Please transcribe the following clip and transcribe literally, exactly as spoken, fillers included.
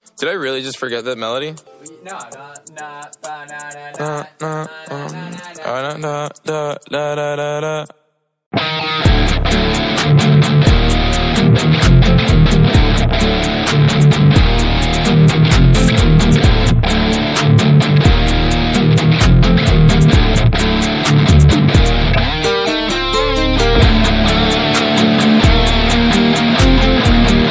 Did I really just forget that melody? No, no, no, ba, na, na, Da, na, da, na, um, na, na, da, da, da, da, da, da.